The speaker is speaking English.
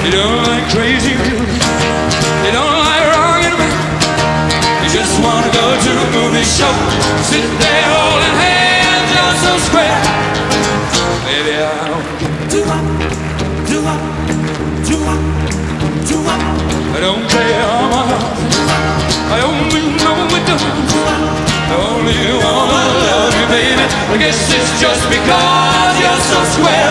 You don't like crazy music. You don't like rock and roll. You just wanna go to a movie show, sit there holding hands, you're so square. Baby, I'll do-wop, do-wop, do-wop, do-wop. I don't care how much I only know it does. I only wanna love you, baby. I guess it's just because you're so square.